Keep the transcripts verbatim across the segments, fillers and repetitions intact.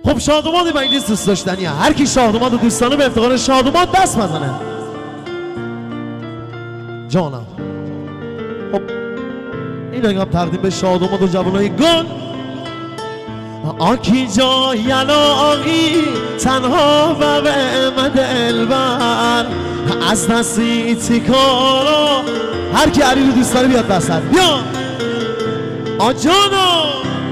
خب شادومان مجلس دوست داشتنیه. هر کی شادومان رو دوست داره به افتخار شادومان دست بزنه. جانم. خب این هم تقدیم به شادومان و جوانای گل. آکی جا یلاقی تنها و به من دلبر از دستی تیکارا. هر کی علی رو دوست داره بیاد وسط. بیا آجانا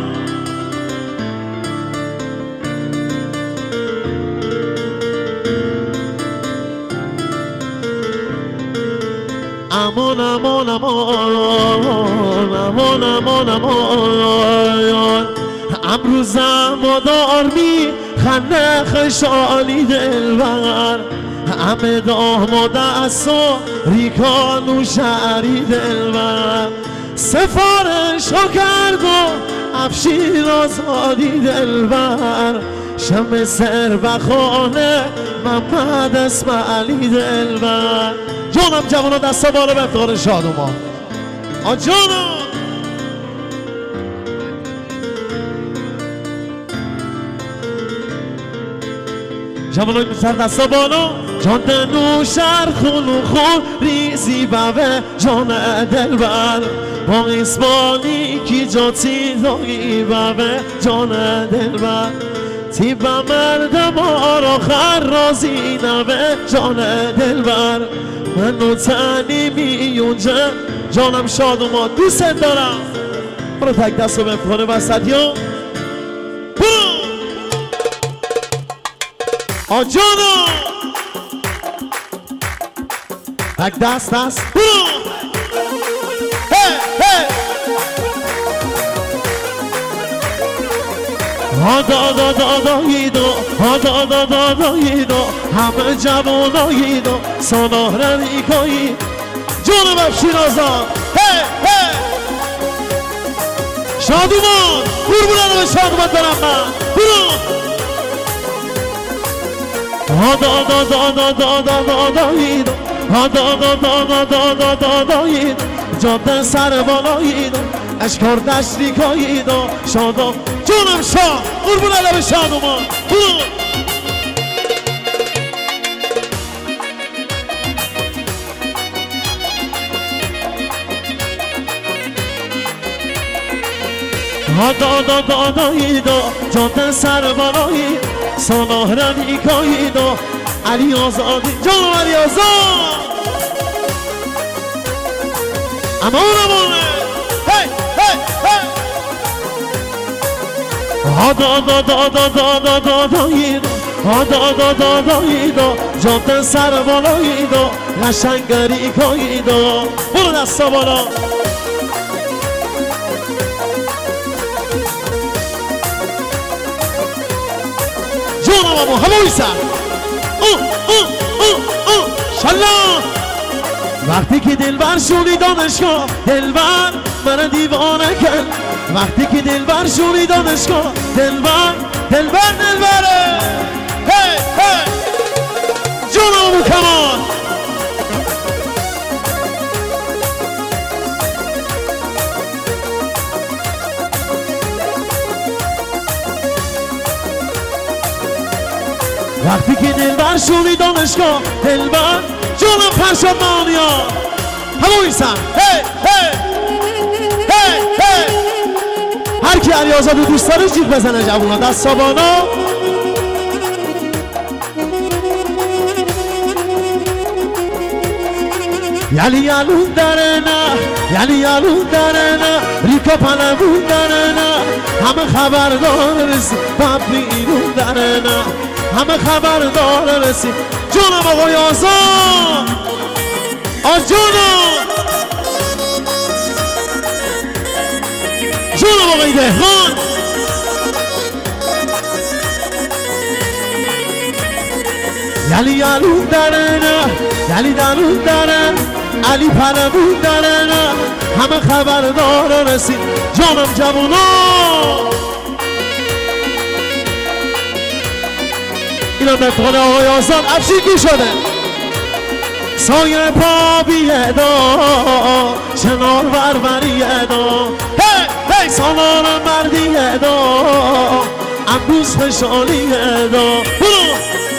امان امان امان امان امان امان امروزم مادار می خنده خشالی دلبر همه داماد اصا ریکانو شعری دلبر سفارش ها کرد و افشین آزادی دلبر شم سر بخانه محمد اسماعیلی دلبر. جانم جوانا دستا بالا به افتخار شادومان. آ جانم جوانای سر دستا بالا. جان دنو شر خونو خون ریزی بوه جان دلبر با اسمانی کی جاتی داغی بوه جان دلبر تیب مردم آخر رازی نوه جان دلبر منو تنی میونجه جانم شادومان دوست دارم. برو تک دست رو به افتخار وسط یا برو آجانا تک دست دست برو هی هی ها دا دا دا دا ایدو ها دا دا دا دا ایدو همه جوانایی دو ساناره نیکایی جانم افشین آزاد. هی هی شادومان قربونم به شادومان دارم من. برو ها دا دا دا دا دا دا دا دا ایدو ها دا دا دا دا دا دا دا دا ایدو جاده سر بالایی دو اشکار دشتی کایی دو شادا جانم شاد قربون علم شادومان. برو ها دا دا دا دا ایدو جاده سر بالایی ساناه نیکایی دو علی آزادی جانم علی آزاد امان امانه. هی هی هی ها دا دا دا دا دا دا دا دا ایدو ها دا دا دا دا ایدو جاده سر بالایی دو قشنگری کایی دو. برو دستا بالا. جانم اما همایی سر اوه اوه اوه اوه شلا وقتی که دلبر شونی دانشگاه دلبر من دیوانه کرد. وقتی که دلبر شونی دانشگاه دلبر دلبر دلبره. هی هی جانم امو کمان وقتی که دلبر شونی دانشگاه دلبر جانم پرشاد مانیا همون سن. هی هی هی هی هر کی علی آزاد و دوست داره جیغ بزنه جوونا دستا بالا. یلی یلون داره نه یلی یلون داره نه ریکا پنمون داره نه همه خبردار رسی بب بیرون داره نه همه خبردار رسی. جانم آقای آزاد آجانم جانم آقای دهقان یلی یلون داره نه یلی دلون داره علی پنمون داره نه همه خبردار رسی. جانم جوونا اینا به افتخار آقای آزاد افشین گی شده. سایه پا بیدا شنار بربریدا هی هی سالار مردیدا امروز خوشحالیه دا برو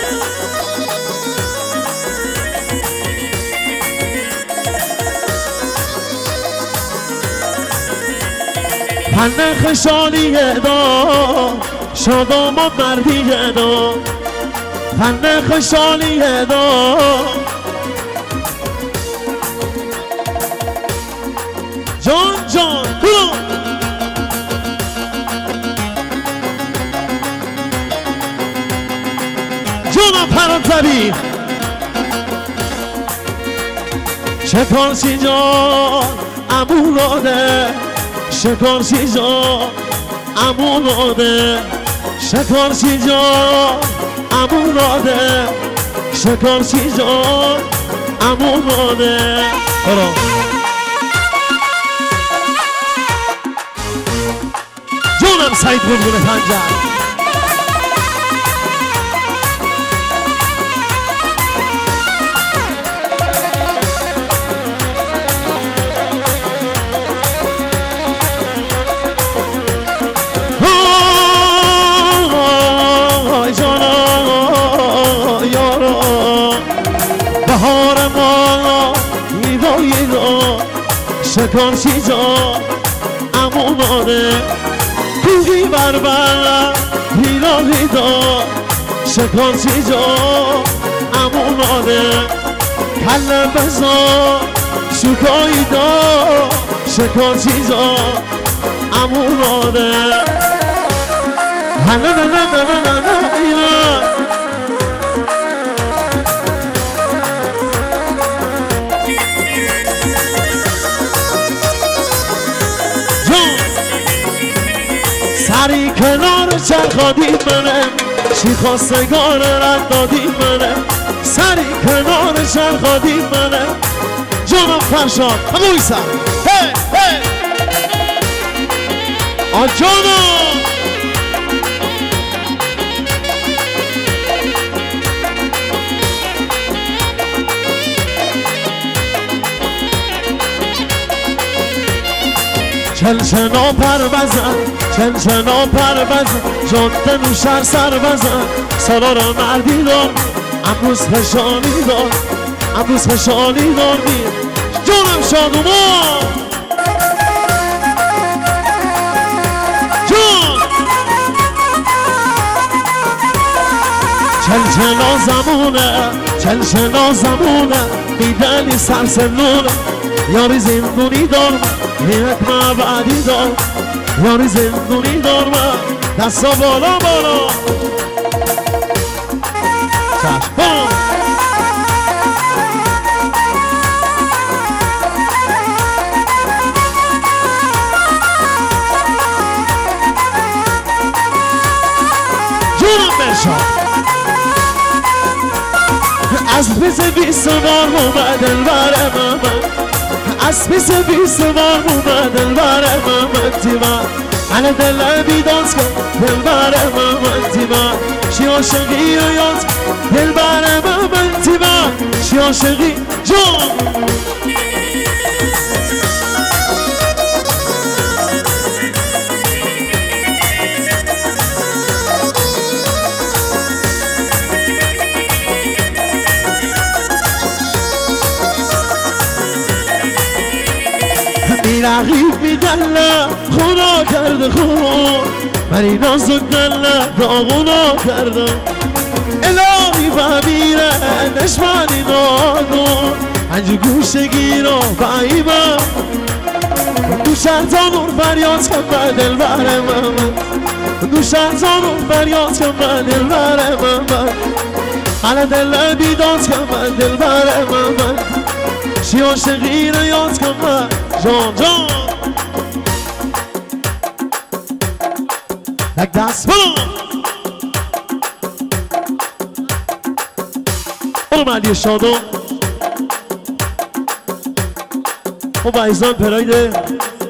پنه خوشحالیه دا شاد آمد مردیه دا پنه خوشحالیه دا جان جان برو جانم پرانتبی شکارچی جان امولاده شکارچی جان امولاده شکارچی جان امولاده شکارچی جان امولاده برو جانم سعید بلبل پنجر بهار ما ایدا ایدا شکارچی جان امونانه کوهی بر بر ایدا ایدا شکارچی جان امونانه کله بزار شکایدا شکارچی جان امونانه هنه نه نه نه نه نه اینا سری کنار چرخادی منه چی خواستگار رد دادی منه سری کنار چرخادی منه جانم فرشاد همون سر هی هی آ جانم چلچنا پر بزن چلچنا پر بزن جان تنو شهر سر بزن سالار مردی دار امروز خشانی دار امروز خشانی دار می جانم شادومان جان چلچنا زمونه چلچنا زمونه میدنی سرسنونه یاری زندونی دار یک مبعدی دار یاری زندونی دار من دستا بالا بالا چشم بام جونم برشاد از بیس بیس بار اومد دلبر من از بیس بیس بار اومد دلبر من دیوان من دل بیدانس کن دلبر من دیوان چی عاشقی رو یاد دلبر من دیوان چی عاشقی جان رقیب میدله خدا کرده خون من این نازک دله داغونا کردم الهی فهمیره نشمانی ناگون انجو گوشه گیرا باییمم دو شهرزانون فریاد کن به دلبر من دو شهرزانون فریاد کن به دلبر من من دل بیداد کن به دلبر من چی عاشقی رو یاد کن به جان جان یک دست برو برو ملی شادو و با ایزان پراید